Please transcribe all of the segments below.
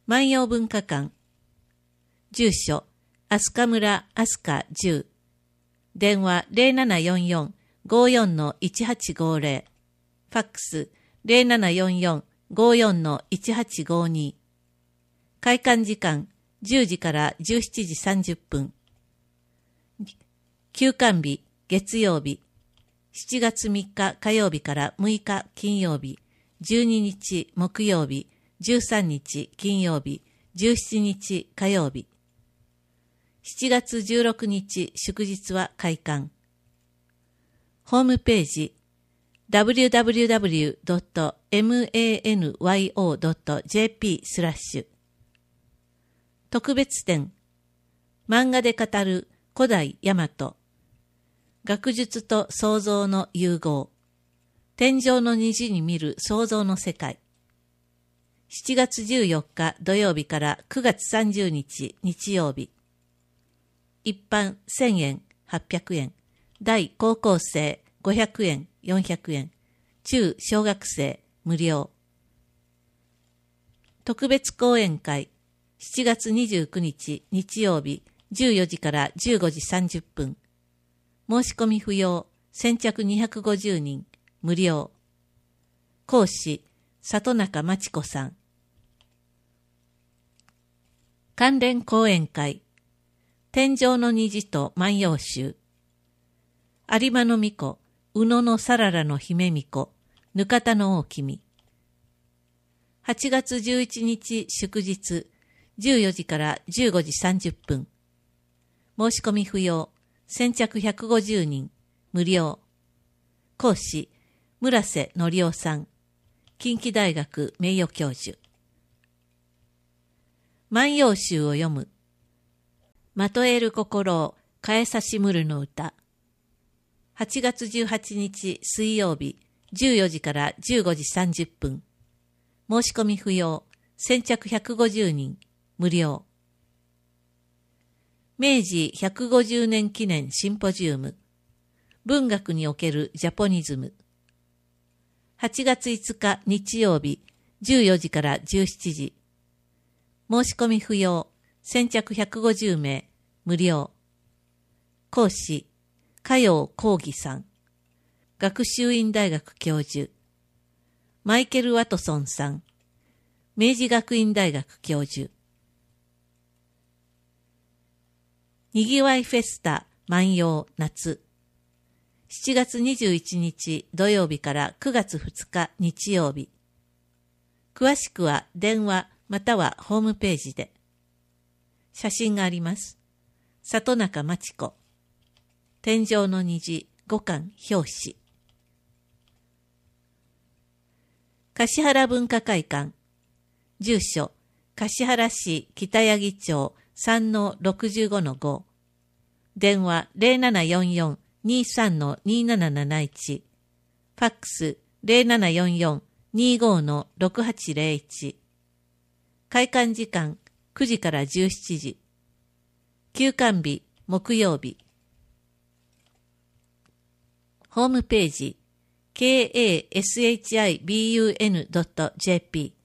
万葉文化館。住所、飛鳥村飛鳥10。電話0744-54-1850。ファックス0744-54-1852。開館時間10時から17時30分。休館日月曜日。7月3日火曜日から6日金曜日。12日木曜日。13日金曜日。17日火曜日。7月16日祝日は開館。ホームページ www.manyo.jp/ 特別展漫画で語る古代大和学術と創造の融合天上の虹に見る創造の世界7月14日土曜日から9月30日日曜日一般1000円、800円、大高校生500円、400円、中小学生無料。特別講演会7月29日日曜日14時から15時30分。申し込み不要、先着250人、無料。講師、里中真知子さん。関連講演会天上の虹と万葉集。有馬の巫女、宇野のさららの姫巫女、ぬかたの大君。8月11日祝日、14時から15時30分。申し込み不要、先着150人、無料。講師、村瀬則夫さん。近畿大学名誉教授。万葉集を読む。まとえる心をかえさしむるの歌。8月18日水曜日14時から15時30分。申し込み不要。先着150人。無料。明治150年記念シンポジウム。文学におけるジャポニズム。8月5日日曜日14時から17時。申し込み不要。先着150名、無料。講師、加陽光義さん。学習院大学教授。マイケル・ワトソンさん。明治学院大学教授。にぎわいフェスタ万葉夏。7月21日土曜日から9月2日日曜日。詳しくは電話またはホームページで。写真があります。里中真知子。天上の虹5巻表紙。橿原文化会館。住所、橿原市北八木町 3-65-5。電話0744-23-2771。ファックス0744-25-6801。開館時間9時から17時。休館日、木曜日。ホームページ、kashibun.jp。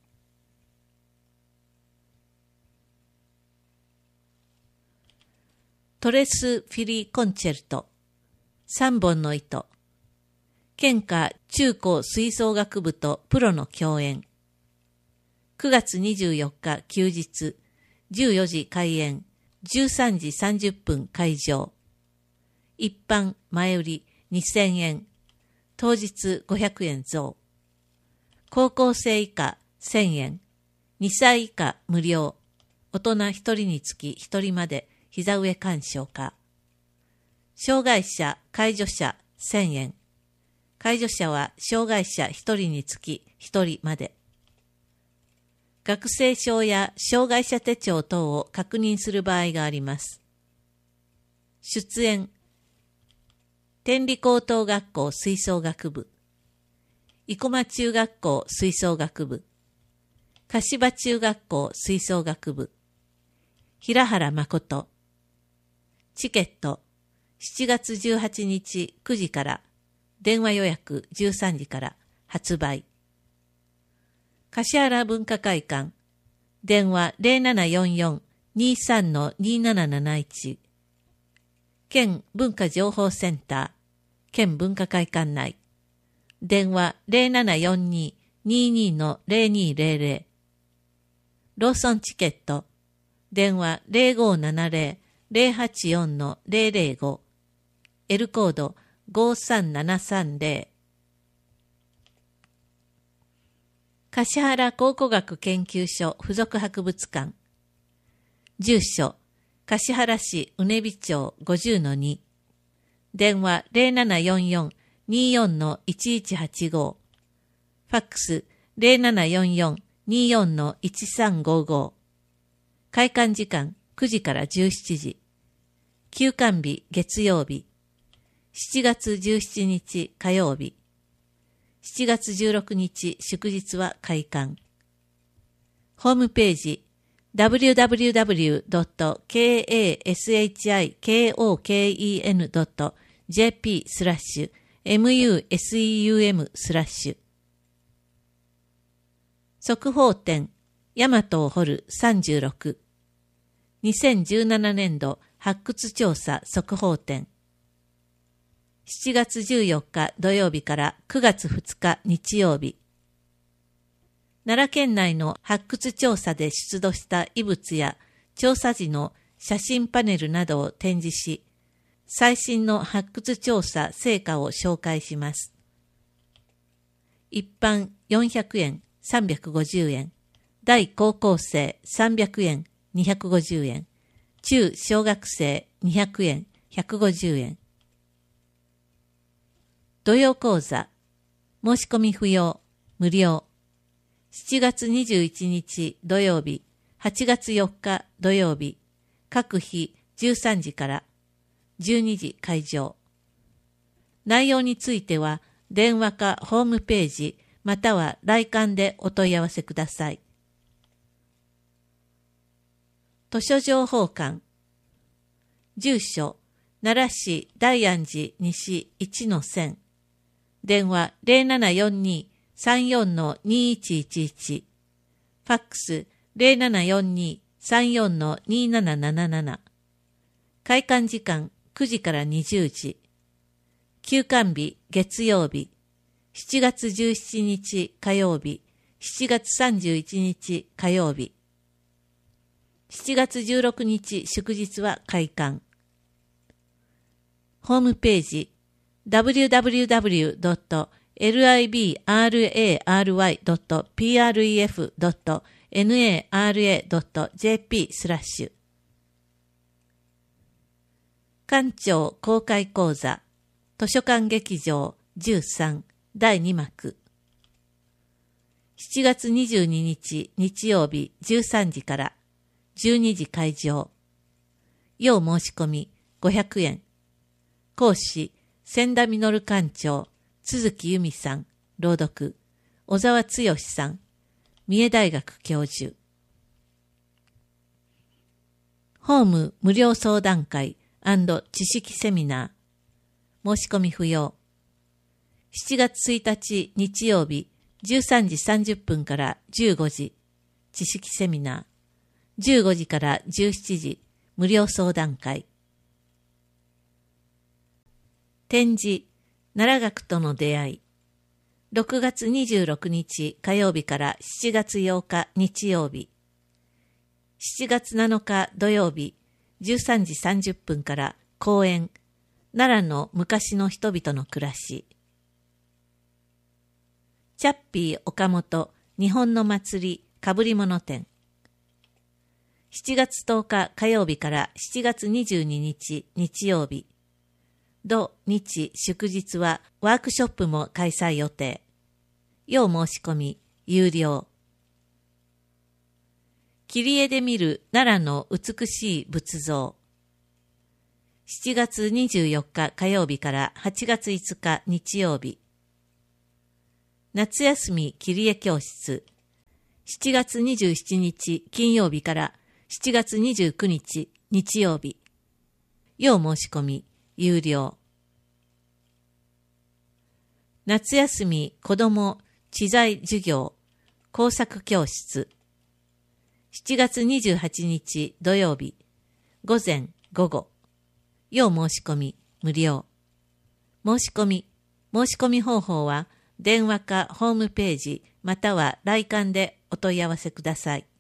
トレス・フィリー・コンチェルト。3本の糸。県下中高吹奏楽部とプロの共演。9月24日休日、14時開演、13時30分会場。一般前売り2000円、当日500円増。高校生以下1000円、2歳以下無料。大人1人につき1人まで膝上鑑賞か。障害者、介助者1000円。介助者は障害者1人につき1人まで。学生証や障害者手帳等を確認する場合があります。出演、天理高等学校吹奏楽部、生駒中学校吹奏楽部、柏中学校吹奏楽部、平原誠。チケット、7月18日9時から、電話予約13時から発売。橿原文化会館、 電話0744-23-2771。県文化情報センター、県文化会館内。電話0742-22-0200。ローソンチケット。電話0570-084-005。L コード53730。橿原考古学研究所附属博物館。住所、橿原市うねび町 50-2。電話0744-24-1185。ファックス0744-24-1355。開館時間9時から17時。休館日月曜日。7月17日火曜日。7月16日祝日は開館。ホームページ www.kashikoken.jp/museum/速報展大和を掘る36。2017年度発掘調査速報展。7月14日土曜日から9月2日日曜日。奈良県内の発掘調査で出土した遺物や調査時の写真パネルなどを展示し、最新の発掘調査成果を紹介します。一般400円、350円。大高校生300円、250円。中小学生200円、150円。土曜講座。申し込み不要、無料。7月21日土曜日、8月4日土曜日、各日13時から12時開場。内容については、電話かホームページ、または来館でお問い合わせください。図書情報館。住所、奈良市大安寺西 1-1000。電話0742-34-2111。ファックス0742-34-2777。開館時間9時から20時。休館日月曜日。7月17日火曜日。7月31日火曜日。7月16日祝日は開館。ホームページwww.library.pref.nara.jp/ 館長公開講座図書館劇場13第2幕。7月22日日曜日13時から12時開場。要申し込み500円。講師千田実館長、都築由美さん、朗読、小沢剛さん、三重大学教授。ホーム無料相談会&知識セミナー。申し込み不要。7月1日日曜日、13時30分から15時、知識セミナー。15時から17時、無料相談会。展示、奈良学との出会い。6月26日火曜日から7月8日日曜日。7月7日土曜日、13時30分から講演、奈良の昔の人々の暮らし。チャッピー岡本、日本の祭り、かぶり物展。7月10日火曜日から7月22日日曜日。土日祝日はワークショップも開催予定。要申し込み有料。切り絵で見る奈良の美しい仏像。7月24日火曜日から8月5日日曜日。夏休み切り絵教室。7月27日金曜日から7月29日日曜日。要申し込み有料。夏休み子ども知財授業工作教室。 7月28日土曜日、午前午後。要申し込み無料。申し込み方法は電話かホームページまたは来館でお問い合わせください。